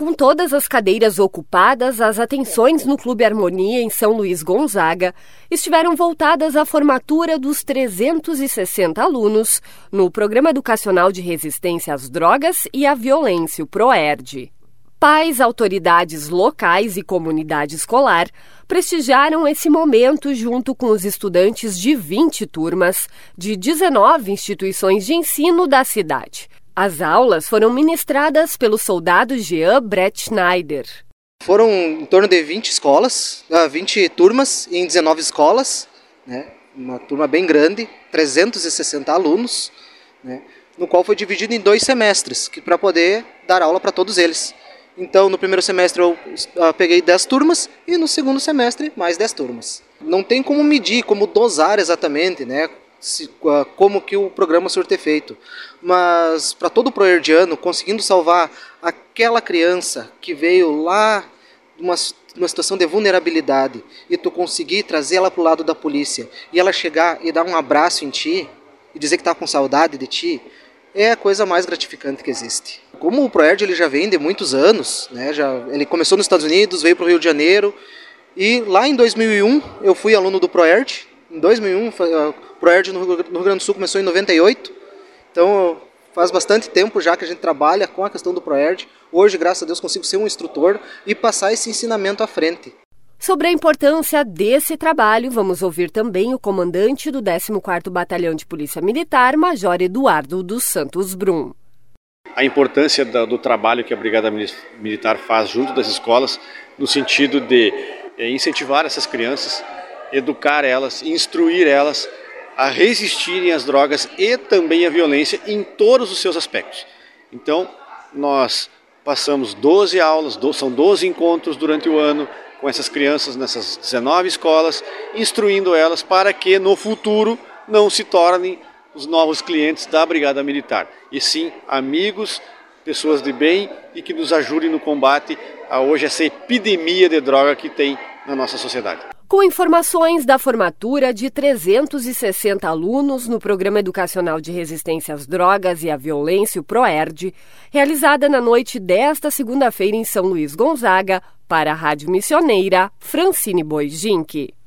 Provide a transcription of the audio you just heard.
Com todas as cadeiras ocupadas, as atenções no Clube Harmonia, em São Luís Gonzaga, estiveram voltadas à formatura dos 360 alunos no Programa Educacional de Resistência às Drogas e à Violência, o PROERD. Pais, autoridades locais e comunidade escolar prestigiaram esse momento junto com os estudantes de 20 turmas de 19 instituições de ensino da cidade. As aulas foram ministradas pelo soldado Jean Brett Schneider. Foram em torno de 20 turmas em 19 escolas, né? Uma turma bem grande, 360 alunos, né? No qual foi dividido em 2 semestres, para poder dar aula para todos eles. Então, no primeiro semestre eu peguei 10 turmas e no segundo semestre mais 10 turmas. Não tem como medir, como dosar exatamente, né? Como que o programa surte efeito, mas para todo proerdiano, conseguindo salvar aquela criança que veio lá de uma situação de vulnerabilidade e tu conseguir trazer ela para o lado da polícia e ela chegar e dar um abraço em ti e dizer que está com saudade de ti, é a coisa mais gratificante que existe. Como o PROERD ele já vem de muitos anos, né? Ele começou nos Estados Unidos, veio para o Rio de Janeiro e lá em 2001 eu fui aluno do PROERD. Em 2001, o PROERD no Rio Grande do Sul começou em 98, então faz bastante tempo já que a gente trabalha com a questão do PROERD. Hoje, graças a Deus, consigo ser um instrutor e passar esse ensinamento à frente. Sobre a importância desse trabalho, vamos ouvir também o comandante do 14º Batalhão de Polícia Militar, Major Eduardo dos Santos Brum. A importância do trabalho que a Brigada Militar faz junto das escolas, no sentido de incentivar essas crianças, educar elas, instruir elas a resistirem às drogas e também à violência em todos os seus aspectos. Então, nós passamos 12 aulas, são 12 encontros durante o ano com essas crianças nessas 19 escolas, instruindo elas para que no futuro não se tornem os novos clientes da Brigada Militar, e sim amigos, pessoas de bem e que nos ajudem no combate a hoje essa epidemia de droga que tem na nossa sociedade. Com informações da formatura de 360 alunos no Programa Educacional de Resistência às Drogas e à Violência, o PROERD, realizada na noite desta segunda-feira em São Luís Gonzaga, para a Rádio Missioneira, Francine Boijinque.